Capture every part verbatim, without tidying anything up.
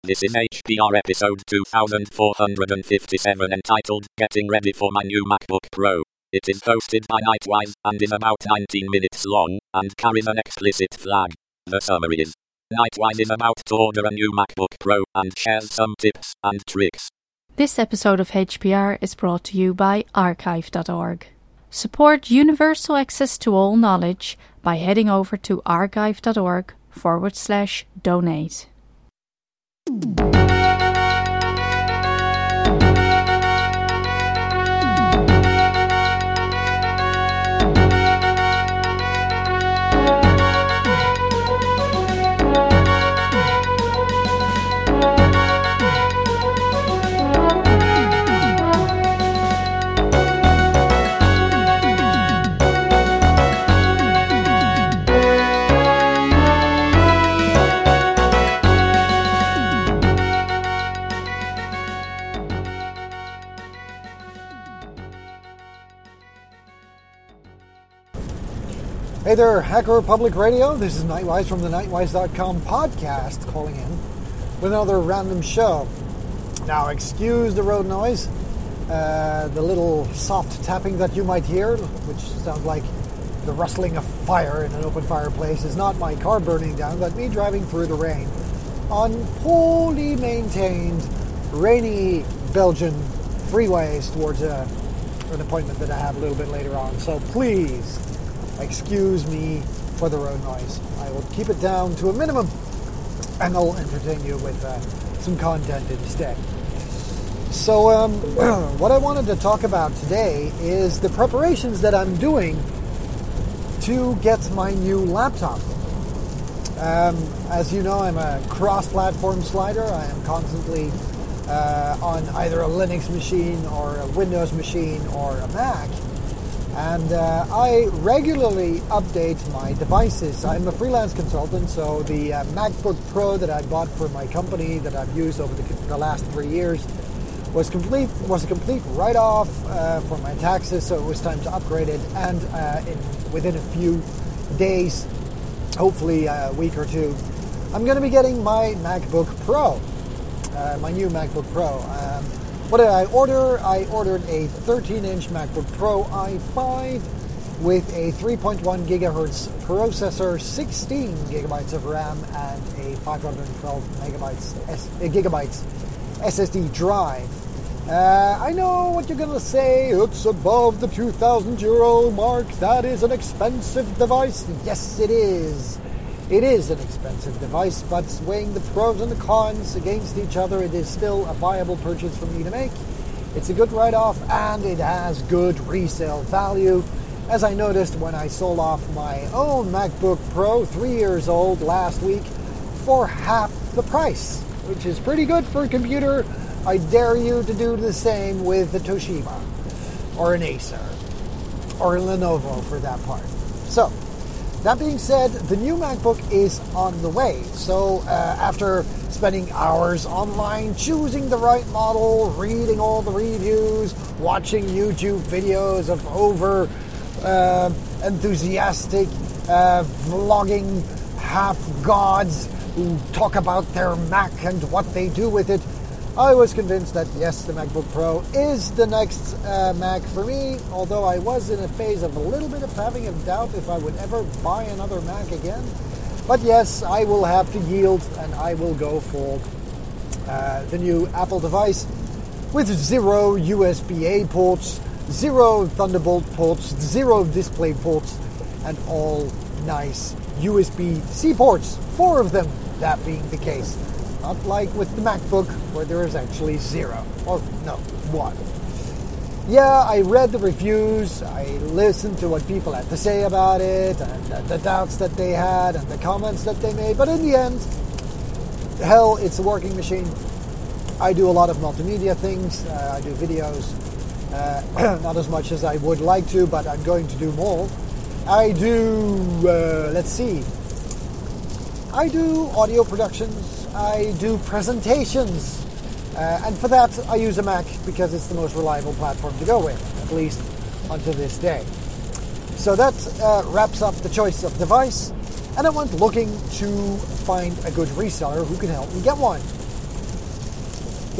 This is H P R episode two thousand four hundred fifty-seven entitled Getting Ready for My New MacBook Pro. It is hosted by Nightwise and is about nineteen minutes long and carries an explicit flag. The summary is: Nightwise is about to order a new MacBook Pro and shares some tips and tricks. This episode of H P R is brought to you by archive dot org. Support universal access to all knowledge by heading over to archive dot org forward slash donate. Hey there, Hacker Public Radio. This is Nightwise from the Nightwise dot com podcast calling in with another random show. Now, excuse the road noise, uh, the little soft tapping that you might hear, which sounds like the rustling of fire in an open fireplace, is not my car burning down, but me driving through the rain on poorly maintained, rainy Belgian freeways towards a, an appointment that I have a little bit later on. So please, excuse me for the road noise. I will keep it down to a minimum and I'll entertain you with uh, some content instead. So um, what I wanted to talk about today is the preparations that I'm doing to get my new laptop. Um, as you know, I'm a cross-platform slider. I am constantly uh, on either a Linux machine or a Windows machine or a Mac. And uh, I regularly update my devices. I'm a freelance consultant, so the uh, MacBook Pro that I bought for my company that I've used over the, the last three years was complete was a complete write-off uh, for my taxes, so it was time to upgrade it. And uh, in, within a few days, hopefully a week or two, I'm going to be getting my MacBook Pro, uh, my new MacBook Pro. Um, What did I order? I ordered a thirteen-inch MacBook Pro i five with a three point one gigahertz processor, sixteen gigabytes of RAM, and a five hundred twelve megabytes S- uh, gigabytes S S D drive. Uh, I know what you're going to say. It's above the two thousand euro mark. That is an expensive device. Yes, it is. It is an expensive device, but weighing the pros and the cons against each other, it is still a viable purchase for me to make. It's a good write-off, and it has good resale value, as I noticed when I sold off my own MacBook Pro, three years old, last week, for half the price, which is pretty good for a computer. I dare you to do the same with the Toshiba, or an Acer, or a Lenovo for that part. So, that being said, the new MacBook is on the way. So uh, after spending hours online choosing the right model, reading all the reviews, watching YouTube videos of over uh, enthusiastic uh, vlogging half gods who talk about their Mac and what they do with it, I was convinced that yes, the MacBook Pro is the next uh, Mac for me, although I was in a phase of a little bit of having a doubt if I would ever buy another Mac again. But yes, I will have to yield and I will go for uh, the new Apple device with zero U S B A ports, zero Thunderbolt ports, zero display ports, and all nice U S B C ports, four of them, that being the case. Not like with the MacBook, where there is actually zero. Or, no, one. Yeah, I read the reviews, I listened to what people had to say about it, and the, the doubts that they had, and the comments that they made, but in the end, hell, it's a working machine. I do a lot of multimedia things, uh, I do videos, uh, not as much as I would like to, but I'm going to do more. I do, uh, let's see, I do audio productions, I do presentations, uh, and for that I use a Mac because it's the most reliable platform to go with, at least until this day. So that uh, wraps up the choice of device, and I went looking to find a good reseller who can help me get one.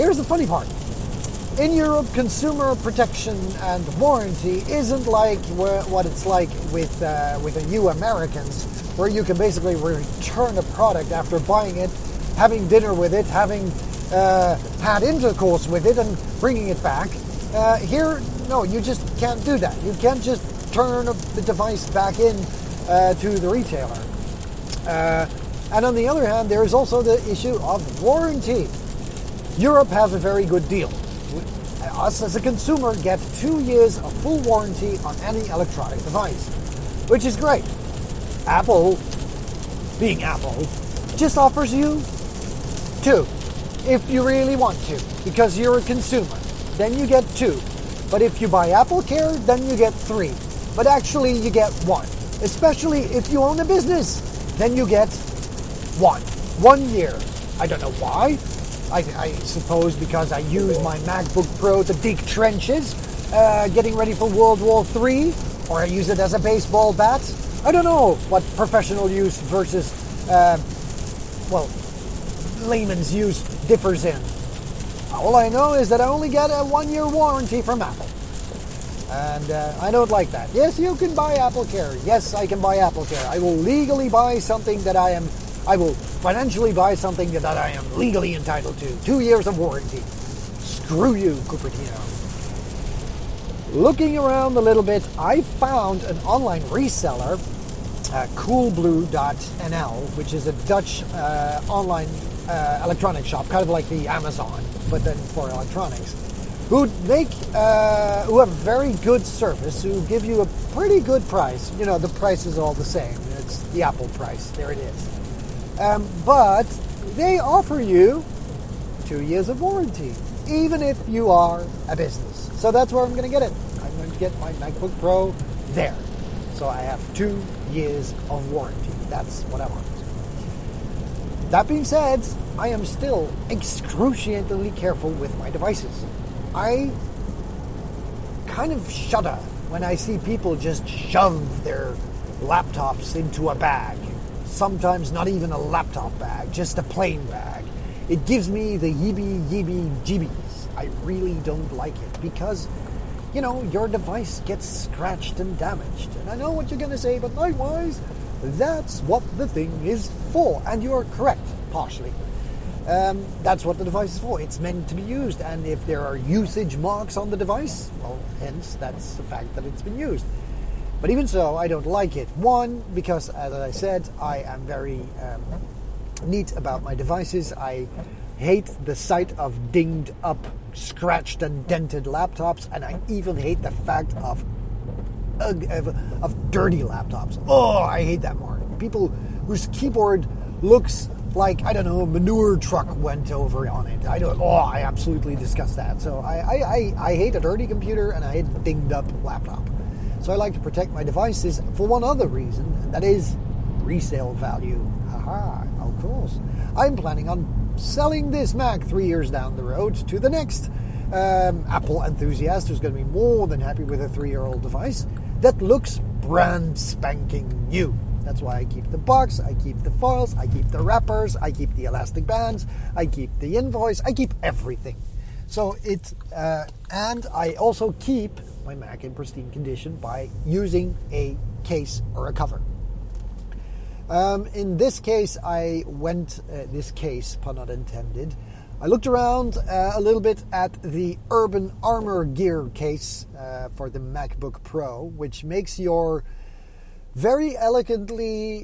Here's the funny part. In Europe, consumer protection and warranty isn't like what it's like with uh, with you Americans, where you can basically return a product after buying it, having dinner with it, having uh, had intercourse with it, and bringing it back. Uh, here, no, you just can't do that. You can't just turn the device back in uh, to the retailer. Uh, and on the other hand, there is also the issue of warranty. Europe has a very good deal. Us as a consumer get two years of full warranty on any electronic device, which is great. Apple, being Apple, just offers you two, if you really want to, because you're a consumer. Then you get two. But if you buy Apple Care, then you get three. But actually you get one. Especially if you own a business, then you get one. One year. I don't know why. I, I suppose because I use my MacBook Pro to dig trenches, uh, getting ready for World War Three, or I use it as a baseball bat. I don't know what professional use versus, uh, well, layman's use differs in. All I know is that I only get a one-year warranty from Apple. And uh, I don't like that. Yes, you can buy Apple Care. Yes, I can buy Apple Care. I will legally buy something that I am... I will financially buy something that I am legally entitled to. Two years of warranty. Screw you, Cupertino. Looking around a little bit, I found an online reseller, uh, coolblue dot n l, which is a Dutch uh, online uh, electronic shop, kind of like the Amazon, but then for electronics, who make, uh, who have very good service, who give you a pretty good price. You know, the price is all the same. It's the Apple price. There it is. Um, but they offer you two years of warranty, even if you are a business. So that's where I'm going to get it. I'm going to get my MacBook Pro there. So I have two years of warranty. That's what I want. That being said, I am still excruciatingly careful with my devices. I kind of shudder when I see people just shove their laptops into a bag. Sometimes not even a laptop bag, just a plain bag. It gives me the yibby-yibby-jibbies. I really don't like it because, you know, your device gets scratched and damaged. And I know what you're going to say, but Nightwise, that's what the thing is for. And you're correct, partially. Um, that's what the device is for. It's meant to be used. And if there are usage marks on the device, well, hence, that's the fact that it's been used. But even so, I don't like it. One, because, as I said, I am very um, neat about my devices. I hate the sight of dinged up, scratched and dented laptops, and I even hate the fact of of, of dirty laptops. Oh, I hate that more. People whose keyboard looks like, I don't know, a manure truck went over on it. I don't. Oh, I absolutely disgust that. So I, I, I, I hate a dirty computer, and I hate a dinged up laptop. So I like to protect my devices for one other reason, and that is resale value. Haha, of course. I'm planning on selling this Mac three years down the road to the next um, Apple enthusiast who's going to be more than happy with a three-year-old device that looks brand spanking new. That's why I keep the box, I keep the files, I keep the wrappers, I keep the elastic bands, I keep the invoice, I keep everything. So it, uh, and I also keep my Mac in pristine condition by using a case or a cover. Um, in this case, I went, uh, this case, pun not intended, I looked around uh, a little bit at the Urban Armor Gear case uh, for the MacBook Pro, which makes your very elegantly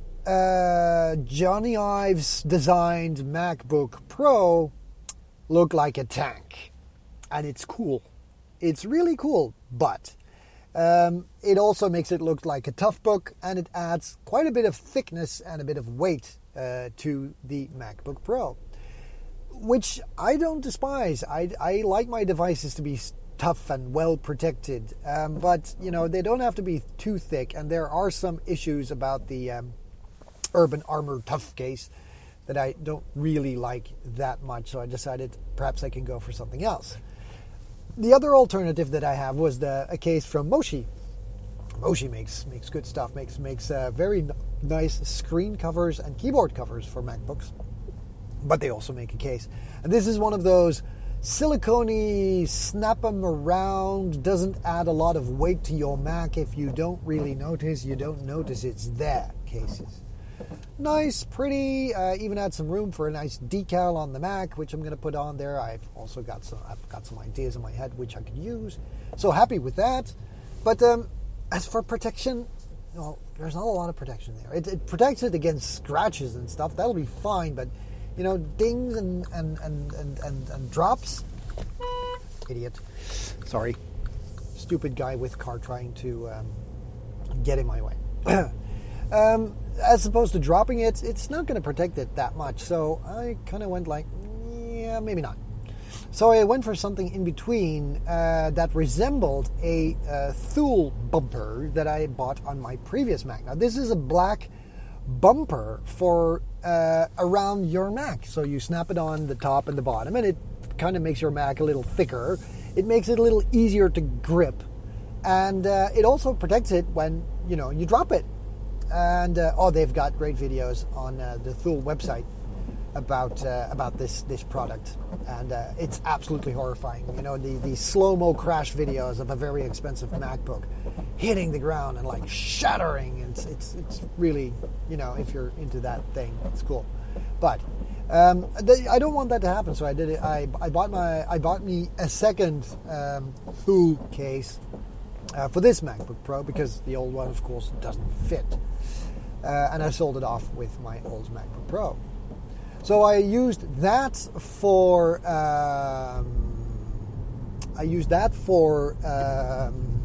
uh, Johnny Ives designed MacBook Pro look like a tank. And it's cool. It's really cool, but um, it also makes it look like a tough book, and it adds quite a bit of thickness and a bit of weight uh, to the MacBook Pro, which I don't despise. I, I like my devices to be tough and well protected, um, but you know, they don't have to be too thick, and there are some issues about the um, Urban Armor Tough case that I don't really like that much, so I decided perhaps I can go for something else. The other alternative that I have was the a case from Moshi. Moshi makes makes good stuff, makes makes uh, very n- nice screen covers and keyboard covers for MacBooks. but they also make a case. And this is one of those silicone-y, snap them around, doesn't add a lot of weight to your Mac. If you don't really notice, you don't notice it's there cases. Nice, pretty, uh, even had some room for a nice decal on the Mac, which I'm going to put on there. I've also got some I've got some ideas in my head which I could use. So happy with that. But um, as for protection, well, there's not a lot of protection there. It, it protects it against scratches and stuff. That'll be fine, but you know, dings and and, and, and, and, and drops. Idiot. Sorry. Stupid guy with car trying to um, get in my way. um, as opposed to dropping it, it's not going to protect it that much. So I kind of went like, yeah, maybe not. So I went for something in between uh, that resembled a uh, Thule bumper that I bought on my previous Mac. Now this is a black bumper for uh, around your Mac. So you snap it on the top and the bottom, and it kind of makes your Mac a little thicker. It makes it a little easier to grip, and uh, it also protects it when you know you drop it. And uh, oh, they've got great videos on uh, the Thule website about uh, about this this product, and uh, it's absolutely horrifying. You know, the the slow-mo crash videos of a very expensive MacBook hitting the ground and like shattering. It's it's it's really, you know, if you're into that thing, it's cool. But um, the, I don't want that to happen, so I did it. I I bought my I bought me a second um, Thule case uh, for this MacBook Pro because the old one, of course, doesn't fit, uh, and I sold it off with my old MacBook Pro. So I used that for um, I used that for um,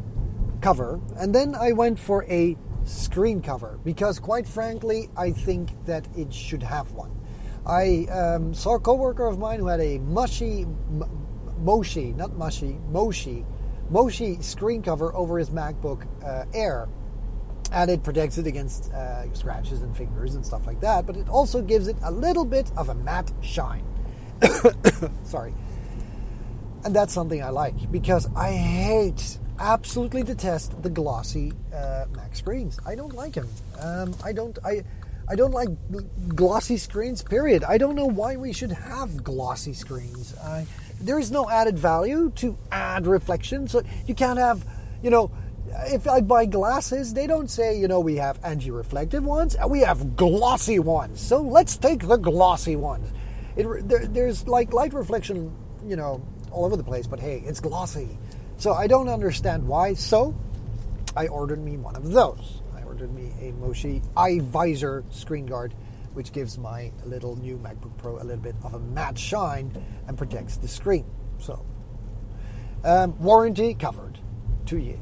cover, and then I went for a screen cover because, quite frankly, I think that it should have one. I um, saw a coworker of mine who had a mushy, m- Moshi, not mushy, Moshi, Moshi screen cover over his MacBook uh, Air. And it protects it against uh, scratches and fingers and stuff like that. But it also gives it a little bit of a matte shine. Sorry. And that's something I like. Because I hate, absolutely detest the glossy uh, Mac screens. I don't like them. Um, I don't... I. I don't like glossy screens, period. I don't know why we should have glossy screens. I, there is no added value to add reflection. So you can't have, you know... If I buy glasses, they don't say, you know, we have anti-reflective ones, and we have glossy ones. So let's take the glossy ones. It, there, there's like light reflection, you know, all over the place, but hey, it's glossy. So I don't understand why. So I ordered me one of those. I ordered me a Moshi iVisor screen guard, which gives my little new MacBook Pro a little bit of a matte shine and protects the screen. So um, warranty covered, two years.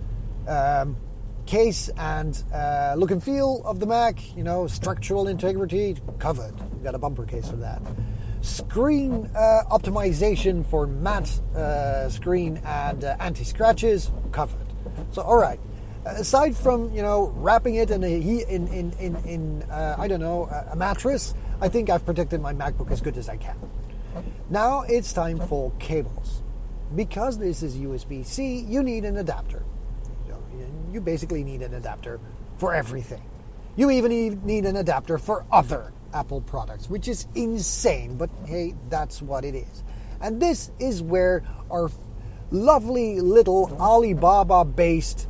Um, case and uh, look and feel of the Mac, you know, structural integrity, covered. We've got a bumper case for that. Screen uh, optimization for matte uh, screen and uh, anti-scratches, covered. So, all right. Aside from, you know, wrapping it in a in in in, in uh, I don't know, a mattress, I think I've protected my MacBook as good as I can. Now it's time for cables. Because this is U S B C, you need an adapter. You basically need an adapter for everything. You even need an adapter for other Apple products, which is insane, but hey, that's what it is. And this is where our lovely little Alibaba-based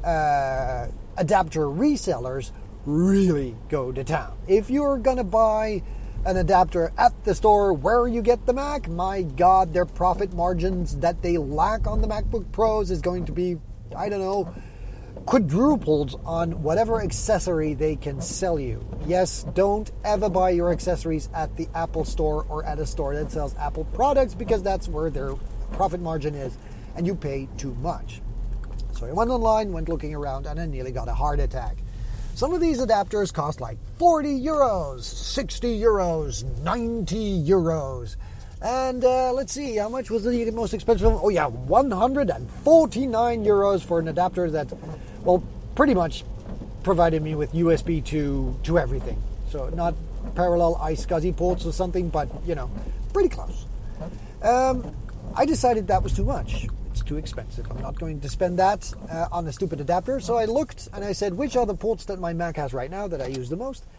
uh, adapter resellers really go to town. If you're going to buy an adapter at the store where you get the Mac, my God, their profit margins that they lack on the MacBook Pros is going to be, I don't know, quadrupled on whatever accessory they can sell you. Yes, don't ever buy your accessories at the Apple store or at a store that sells Apple products because that's where their profit margin is and you pay too much. So I went online, went looking around, and I nearly got a heart attack. Some of these adapters cost like forty euros, sixty euros, ninety euros. And uh, let's see, how much was the most expensive one? Oh yeah, one hundred forty-nine euros for an adapter that, well, pretty much provided me with U S B to, to everything. So not parallel iSCSI ports or something, but, you know, pretty close. Um, I decided that was too much. It's too expensive. I'm not going to spend that uh, on a stupid adapter. So I looked and I said, which are the ports that my Mac has right now that I use the most?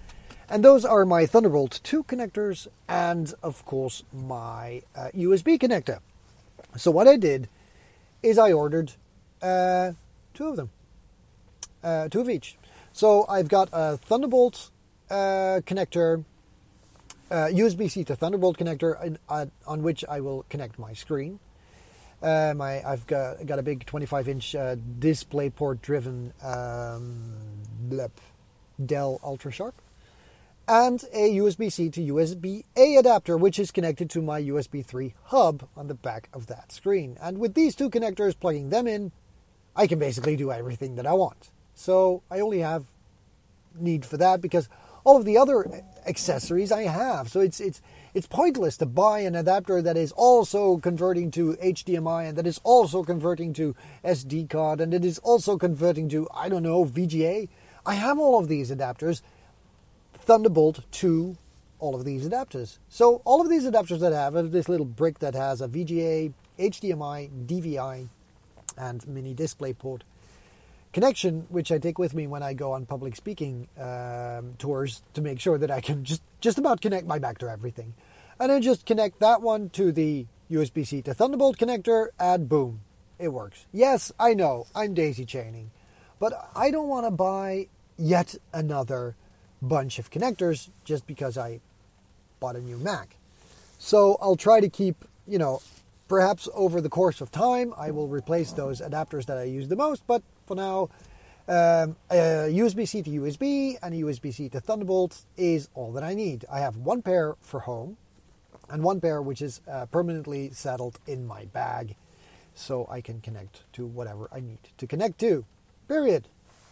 And those are my Thunderbolt two connectors and, of course, my uh, U S B connector. So what I did is I ordered uh, two of them, uh, two of each. So I've got a Thunderbolt uh, connector, uh, U S B-C to Thunderbolt connector in, uh, on which I will connect my screen. Uh, my I've got, got a big twenty-five inch uh, DisplayPort driven um, blep, Dell UltraSharp. And a U S B-C to U S B-A adapter, which is connected to my U S B three hub on the back of that screen. And with these two connectors, plugging them in, I can basically do everything that I want. So I only have need for that because all of the other accessories I have. So it's it's it's pointless to buy an adapter that is also converting to H D M I and that is also converting to S D card and it is also converting to, I don't know, V G A. I have all of these adapters. Thunderbolt to all of these adapters. So all of these adapters that I have, have this little brick that has a V G A, H D M I, D V I, and mini DisplayPort connection, which I take with me when I go on public speaking um, tours to make sure that I can just, just about connect my Mac to everything. And then just connect that one to the U S B-C to Thunderbolt connector, and boom, it works. Yes, I know, I'm daisy chaining, but I don't want to buy yet another bunch of connectors just because I bought a new Mac. So I'll try to keep, you know, perhaps over the course of time I will replace those adapters that I use the most, but for now um, a U S B-C to U S B and a U S B-C to Thunderbolt is all that I need. I have one pair for home and one pair which is uh, permanently settled in my bag so I can connect to whatever I need to connect to, period.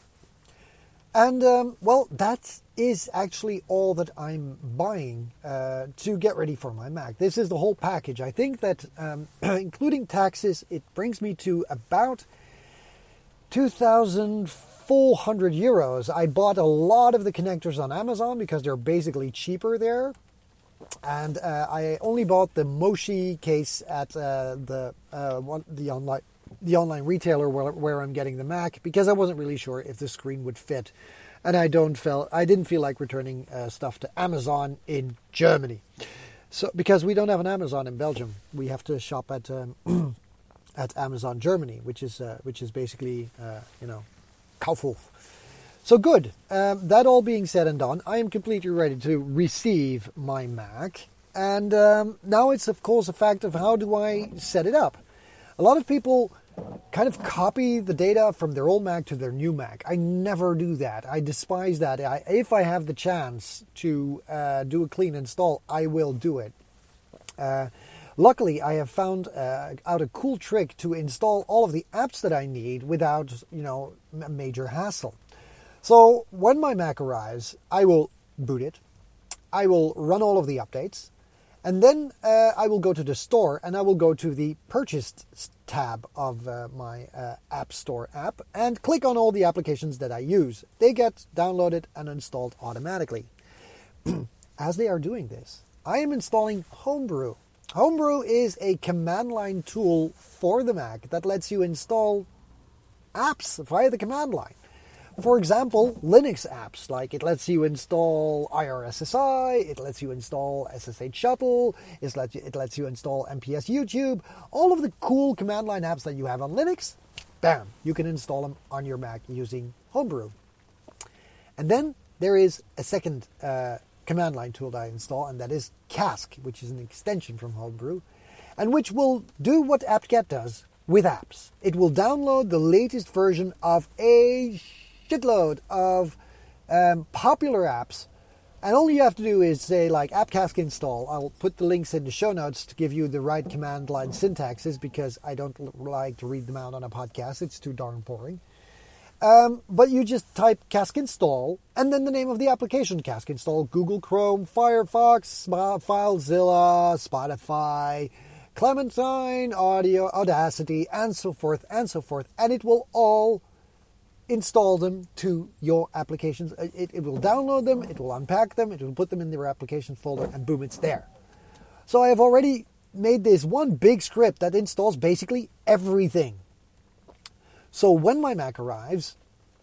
And, um, well, that is actually all that I'm buying uh, to get ready for my Mac. This is the whole package. I think that, um, including taxes, it brings me to about two thousand four hundred euros. I bought a lot of the connectors on Amazon because they're basically cheaper there. And uh, I only bought the Moshi case at uh, the uh, one, the online... the online retailer where, where I'm getting the Mac because I wasn't really sure if the screen would fit, and I don't feel I didn't feel like returning uh, stuff to Amazon in Germany. So because we don't have an Amazon in Belgium, we have to shop at um, at Amazon Germany, which is uh, which is basically uh, you know Kaufhof. So good. Um, that all being said and done, I am completely ready to receive my Mac, and um, now it's of course a fact of how do I set it up. A lot of people kind of copy the data from their old Mac to their new Mac. I never do that. I despise that. I, if I have the chance to uh, do a clean install, I will do it. Uh, luckily, I have found uh, out a cool trick to install all of the apps that I need without, you know, a major hassle. So when my Mac arrives, I will boot it. I will run all of the updates. And then uh, I will go to the store and I will go to the purchased tab of uh, my uh, App Store app and click on all the applications that I use. They get downloaded and installed automatically. As they are doing this, I am installing Homebrew. Homebrew is a command line tool for the Mac that lets you install apps via the command line. For example, Linux apps, like it lets you install I R S S I, it lets you install S S H Shuttle, it lets you, it lets you install M P S YouTube, all of the cool command line apps that you have on Linux, bam, you can install them on your Mac using Homebrew. And then there is a second uh, command line tool that I install, and that is Cask, which is an extension from Homebrew, and which will do what apt-get does with apps. It will download the latest version of a shitload of um, popular apps, and all you have to do is say like appcask install. I'll put the links in the show notes to give you the right command line syntaxes because I don't like to read them out on a podcast. It's too darn boring. Um, but you just type cask install and then the name of the application. Cask install Google Chrome, Firefox, FileZilla, Spotify, Clementine, Audio, Audacity, and so forth and so forth, and it will all install them to your applications. It, it will download them, it will unpack them, it will put them in their applications folder, and boom, it's there. So I have already made this one big script that installs basically everything. So when my Mac arrives,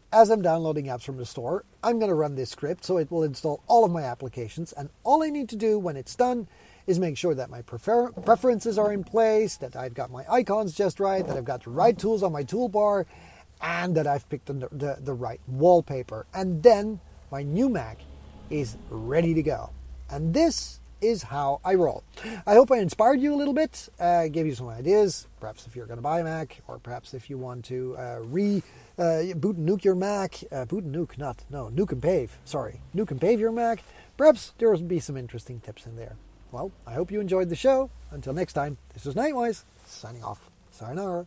as I'm downloading apps from the store, I'm going to run this script so it will install all of my applications, and all I need to do when it's done is make sure that my prefer- preferences are in place, that I've got my icons just right, that I've got the right tools on my toolbar, and that I've picked the, the, the right wallpaper. And then my new Mac is ready to go. And this is how I roll. I hope I inspired you a little bit, uh, gave you some ideas, perhaps if you're going to buy a Mac, or perhaps if you want to uh, re uh, boot and nuke your Mac, uh, boot and nuke, not, no, nuke and pave, sorry, nuke and pave your Mac. Perhaps there will be some interesting tips in there. Well, I hope you enjoyed the show. Until next time, this is Nightwise, signing off. Sayonara.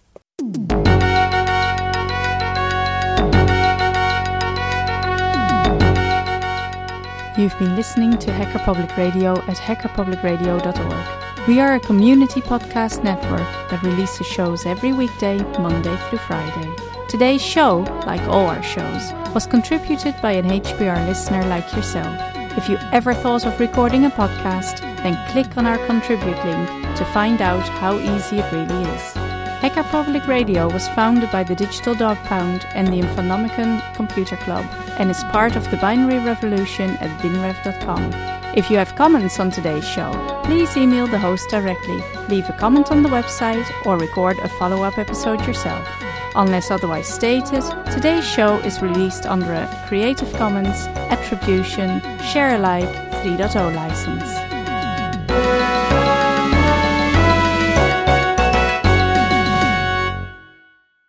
You've been listening to Hacker Public Radio at hacker public radio dot org. We are a community podcast network that releases shows every weekday, Monday through Friday. Today's show, like all our shows, was contributed by an H P R listener like yourself. If you ever thought of recording a podcast, then click on our contribute link to find out how easy it really is. Hacker Public Radio was founded by the Digital Dog Pound and the Infonomicon Computer Club and is part of the binary revolution at binrev dot com. If you have comments on today's show, please email the host directly, leave a comment on the website, or record a follow-up episode yourself. Unless otherwise stated, today's show is released under a Creative Commons Attribution Share Alike three point oh license.